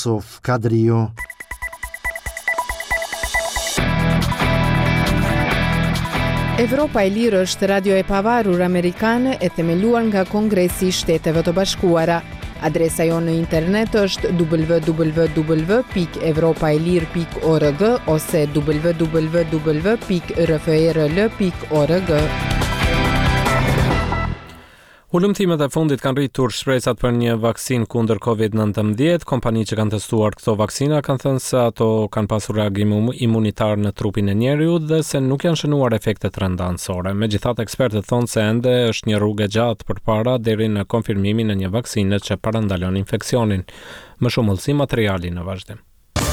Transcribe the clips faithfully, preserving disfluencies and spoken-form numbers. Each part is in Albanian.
w kadriju. Evropa e Lirë është radio e pavarur amerikane e themeluar nga Kongresi i Shteteve të Bashkuara. Adresa jonë në internet është w w w pikë evropaelir pikë org ose w w w pikë r f e r l pikë org. Ulëmtimet e fundit kanë rritur shpresat për një vaksin kundër covid nineteen. Kompani që kanë testuar këto vaksina kanë thënë se ato kanë pasur reagim imunitar në trupin e njeriut dhe se nuk janë shënuar efektet rëndanësore. Megjithatë, ekspertët thonë se ende është një rrugë e gjatë përpara deri në konfirmimin e një vaksine që parandalon infeksionin. Më shumë ullësi materiali në vazhdim.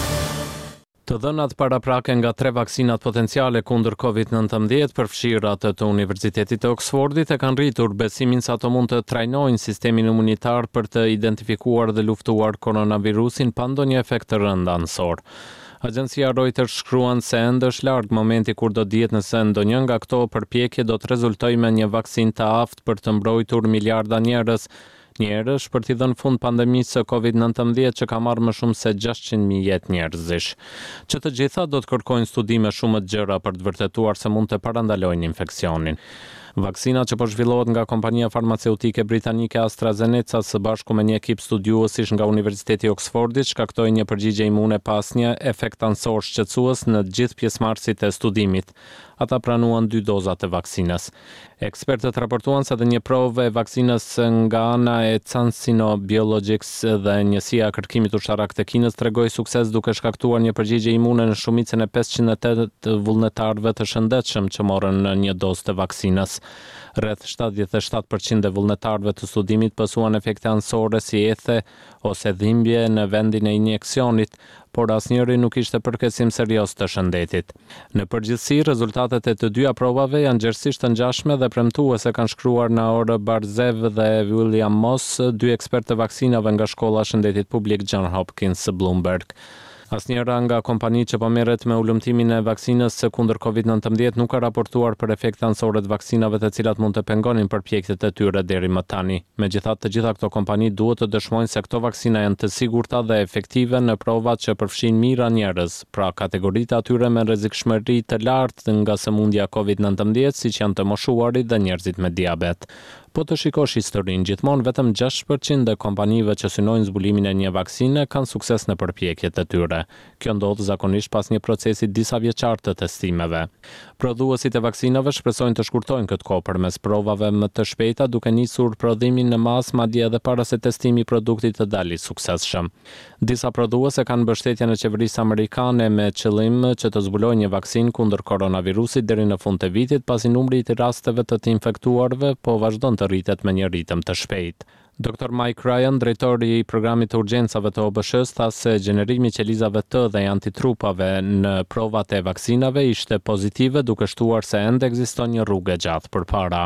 Të dhënat paraprake nga tre vaksinat potenciale kundër covid nineteen përfshirë atë të Universitetit të Oxfordit e kanë rritur besimin se ato mund të trajnojnë sistemin imunitar për të identifikuar dhe luftuar koronavirusin pa ndonjë efekt të rëndanësor. Agjencia Reuters shkruan se ende është larg momenti kur do dihet nëse ndonjë nga këto përpjekje do të rezultojë me një vaksinë të aftë për të mbrojtur miliarda njerëz. Njerëz për t'i dhënë fund pandemisë së covid nineteen që ka marrë më shumë se gjashtëqind mijë jetë njerëzish. Që të gjitha do të kërkojnë studime shumë të gjëra për të vërtetuar se mund të parandalojnë infeksionin. Vaksina që po zhvillohet nga kompania farmaceutike britanike AstraZeneca së bashku me një ekip studiuesish nga Universiteti i Oxfordit shkaktoi një përgjigje imune pas një efekt ansor shqetësues në të gjithë pjesëmarrësit e studimit. Ata pranuan dy doza të vaksinës. Ekspertët raportuan se dhe një provë e vaksinës nga ana e CanSino Biologics dhe njësia e kërkimit ushtarak të Kinës tregoi sukses duke shkaktuar një përgjigje imune në shumicën e pesëqind e tetë vullnetarëve të shëndetshëm që morën një dozë të vaksinës. Rreth shtatëdhjetë e shtatë përqind e vullnetarëve të studimit pësuan efekte ansore si ethe ose dhimbje në vendin e injeksionit, por asnjëri nuk ishte përkesim serioz të shëndetit. Në përgjithësi, rezultatet e të dyja provave janë gjerësisht të ngjashme dhe premtuese, kanë shkruar Naor Barzev dhe William Moss, dy ekspertë të vaksinave nga Shkolla e Shëndetit Publik Johns Hopkins Bloomberg. Asnjëra nga kompanitë që po merret me ulëmtimin e vaksinës së kundër covid nineteen nuk ka raportuar për efekte ansore të vaksinave të cilat mund të pengonin përpjekjet e tyre deri më tani. Megjithatë, të gjitha këto kompani duhet të dëshmojnë se këto vaksina janë të sigurta dhe efektive në provat që përfshin mijëra njerëz, pra kategoritë atyre me rrezikshmëri të lartë nga sëmundja covid nineteen, siç janë të moshuarit dhe njerëzit me diabet. Po të shikosh historinë, gjithmonë vetëm gjashtë përqind e kompanive që synojnë zbulimin e një vaksine kanë sukses në përpjekjet e tyre. Kjo ndodh zakonisht pas një procesi disa vjeçar të testimeve. Prodhuesit e vaksinave shpresojnë të shkurtojnë këtë kohë përmes provave më të shpejta, duke nisur prodhimin në masë madje edhe para se testimi i produktit të dalë suksesshëm. Disa prodhuese kanë mbështetjen e qeverisë amerikane me qëllim që të zbulojnë një vaksinë kundër koronavirusit deri në fund të vitit, pasi numri i rasteve të të infektuarve po vazhdon të rritet me një ritëm të shpejtë. doktor Mike Ryan, drejtori i programit të urgjencave të O B S-s, tha se gjenerimi i qelizave T dhe antitrupave në provat e vaksinave ishte pozitive, duke shtuar se ende ekziston një rrugë e gjatë përpara.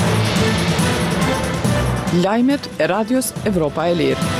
Lajmet e radios Evropa e Lirë.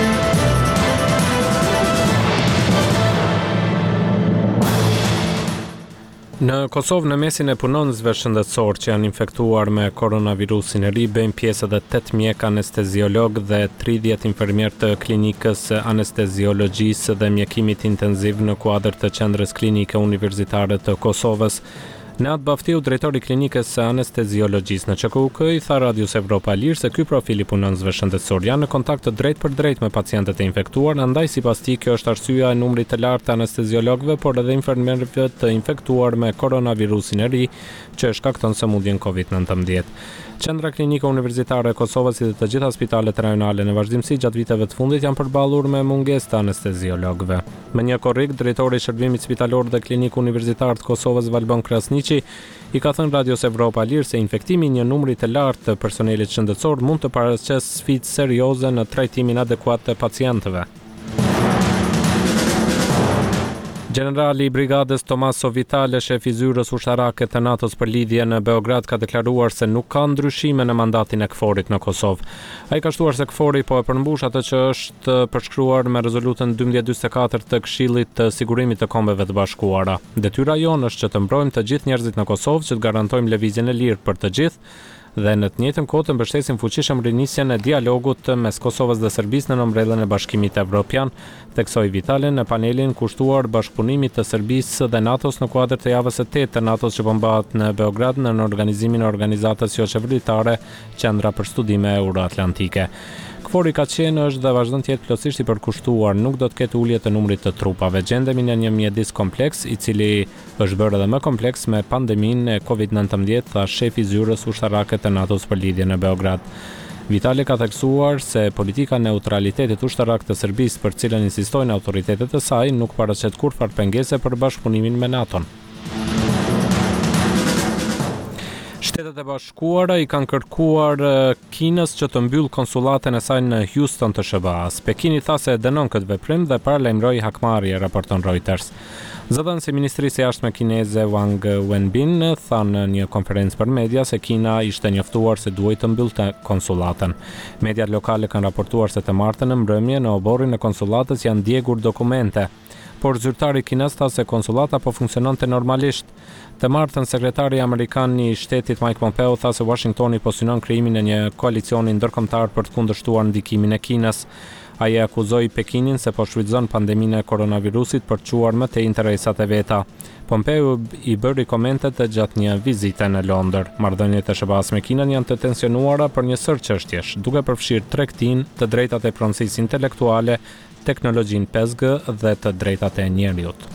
Në Kosovë, në mesin e punonësve shëndetësor që janë infektuar me koronavirusin e ri, bëjnë pjesë edhe tetë mjek anesteziolog dhe tridhjetë infermier të klinikës anesteziologjisë dhe mjekimit intenziv në kuadër të qendrës klinike universitare të Kosovës. Neat Baftiu, drejtori i klinikës së anesteziologjisë në Q K U K, i tha Radios Evropa e Lirë se ky profil i punonësve shëndetësor janë në kontakt të drejtë për drejtë me pacientët e infektuar, andaj sipas tij kjo është arsyeja e numrit të lartë të anesteziologëve, por edhe infermierëve të infektuar me koronavirusin e ri që shkakton sëmundjen covid nineteen. Qendra Klinike Universitare e Kosovës dhe të gjitha spitalet rajonale në vazhdimsi gjatë viteve të fundit janë përballur me mungesë të anesteziologëve. Me një korrik, drejtori i shërbimit spitalor dhe klinik universitar të Kosovës Valbon Krasniqi i ka thënë Radios Evropa Lirë se infektimi i një numri të lartë të personelit shëndetësor mund të paraqesë sfidë serioze në trajtimin adekuat të pacientëve. Generali i brigadës Tomaso Vitale, shefi zyrës ushtarake të NATO-s për lidhje në Beograd, ka deklaruar se nuk ka ndryshime në mandatin e K F O R-it në Kosovë. Ai ka shtuar se K F O R-i po e përmbush atë që është përshkruar me rezolutën dymbëdhjetë dymbëdhjetë e katër të Këshillit të Sigurimit të Kombeve të Bashkuara. Detyra jonë është që të mbrojmë të gjithë njerëzit në Kosovë, që të garantojmë lëvizjen e lirë për të gjithë dhe në të njëjtën kohë të mbështesin fuqishëm rinisjen e dialogut mes Kosovës dhe Serbisë në ombrellën e Bashkimit Evropian, theksoi Vitale në panelin kushtuar bashkëpunimit të Serbisë dhe NATO-s në kuadër të javës së tetë të NATO-s që po mbahet në Beograd në organizimin e organizatës jo qeveritare Qendra për Studime Euroatlantike. Kvori ka qenë është dhe vazhdon të jetë plotësisht i përkushtuar, nuk do të ketë ulje të numrit të trupave. Gjendemi në një mjedis kompleks, i cili është bërë edhe më kompleks me pandeminë e covid nineteen, tha shefi i zyrës ushtarake të NATO-s për lidhjen në Beograd. Vitale ka theksuar se politika neutralitetit ushtarak të Serbisë, për cilën insistojnë autoritetet e saj, nuk paraqet kurrfar pengese për bashkëpunimin me NATO-n. Shtetet e Bashkuara i kanë kërkuar Kinës që të mbyll konsullaten e saj në Houston të S B A-s. Pekini tha se e dënon këtë veprim dhe paralajmëroi hakmarrje, raporton Reuters. Zëdhënësi i Ministrisë së Jashtme kineze Wang Wenbin tha në një konferencë për media se Kina ishte njoftuar se duhej të mbyllte konsulaten. Mediat lokale kanë raportuar se të martën në mbrëmje në oborrin e konsullatës janë djegur dokumente, por zyrtari kinez tha se konsulata po funksiononte normalisht. Të martën sekretari amerikan i shtetit Mike Pompeo tha se Washingtoni po synon krijimin e një koalicioni ndërkombëtar për të kundërshtuar ndikimin e Kinës. Ai akuzoi Pekinin se po shfrytëzon pandeminë e koronavirusit për të çuar më tej interesat e veta. Pompeo i bëri komentet gjatë një vizite në Londër. Marrëdhëniet e S B A-s me Kinën janë të tensionuara për një sër çështjesh, duke përfshirë tregtinë, të drejtat e pronësisë intelektuale, teknologjinë pesë G dhe të drejtat e njeriut.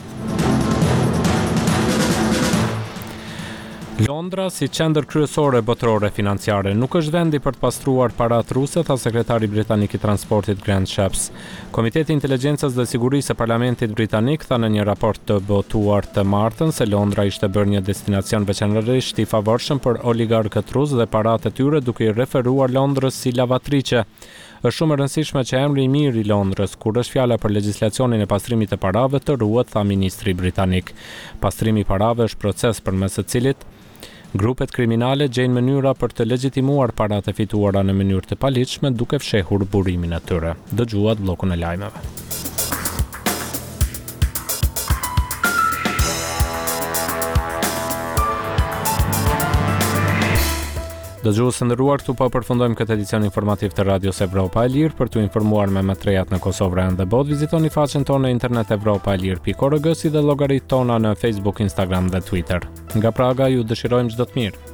Londra si qendër kryesore botërore financiare nuk është vendi për të pastruar paratë ruse, tha sekretari britanik i transportit Grant Shapps. Komiteti i Inteligjencës dhe Sigurisë e Parlamentit britanik tha në një raport të botuar të martën se Londra ishte bërë një destinacion veçanërisht i favorshëm për oligarkët rusë dhe paratë e tyre, duke i referuar Londrës si lavatrice. Është shumë e rëndësishme që emri i mirë i Londrës, kur është fjala për legjislacionin e pastrimit të parave, të ruhet, tha ministri britanik. Pastrimi i parave është proces përmes të cilit grupet kriminale gjejnë mënyra për të legjitimuar paratë e fituara në mënyrë të paligjshme, duke fshehur burimin e tyre. Dëgjuat bllokun e lajmeve. Dëgjues të nderuar, këtu po përfundojmë këtë edicion informativ të Radios Evropa e Lirë. Për t'u informuar me më të rejat në Kosovë dhe botë, vizitoni faqen tonë në internet evropa e lirë pikë org si dhe llogaritë tona në Facebook, Instagram dhe Twitter. Nga Praga ju dëshirojmë çdo të mirë.